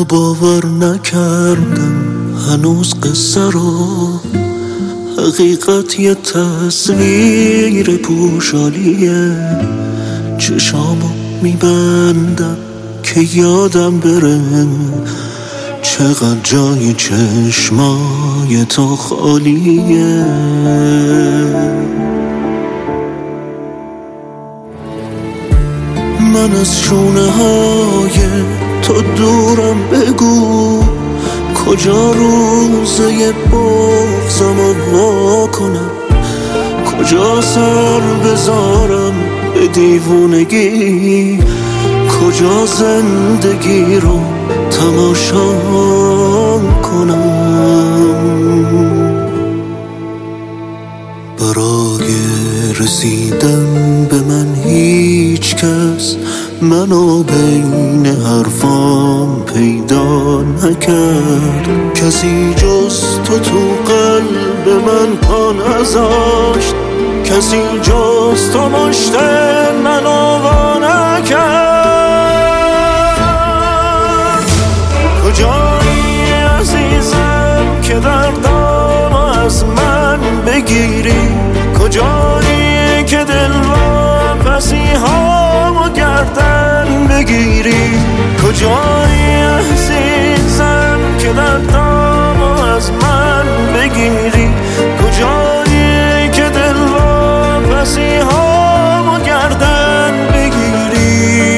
باور نکردم هنوز قصه رو، حقیقت یه تصویر پوشالیه. چشامو میبندم که یادم بره چقدر جای چشمای تو خالیه. من از شونه های تو دورم، بگو کجا روزه بغضمو وا کنم، کجا سر بذارم به دیوونگی، کجا زندگی رو تماشا کنم. برای رسیدن به من هیچ کس منو بین حرفام پیدا نکرد، کسی جز تو قلب من پا نذاشت، کسی جز تو مشت منو وا نکرد. کجایی عزیزم که دردام از من بگیری، کجایی که دل واپسی هامو گردن بگیری، کجایی عزیزم که دردام از من بگیری، کجایی که دل واپسی هامو گردن بگیری.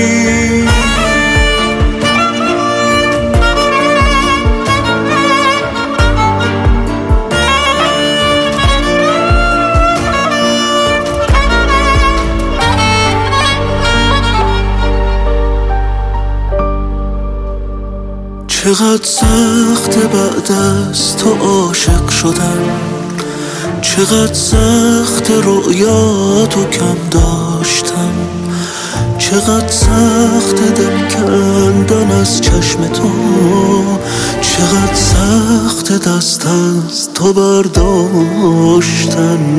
چقدر سخت بعد از تو عاشق شدن، چقدر سخت رؤیاتو کم داشتم، چقدر سخت دل کندن از چشم تو، چقدر سخت دست از تو برداشتن.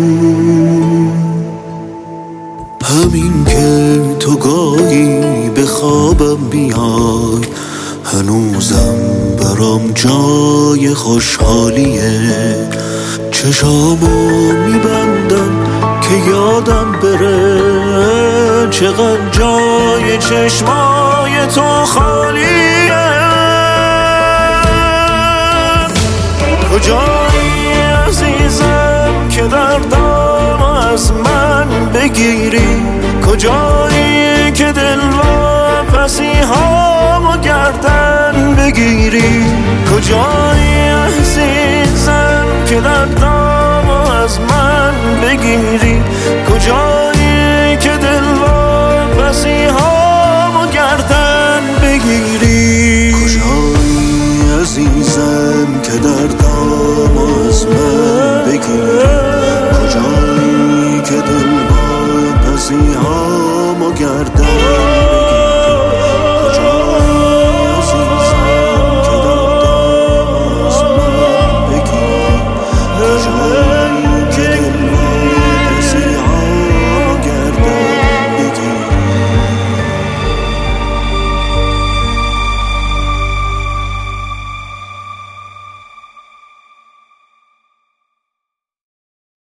همین که تو گاهی به خوابم بیای هنوزم برام جای خوشحالیه. چشامو میبندم که یادم بره چقدر جای چشمای تو خالیه. کجایی عزیزم که دردام از من بگیری، کجایی که دل واپسی هامو گردن بگیری، کجایی عزیزم که دردام از من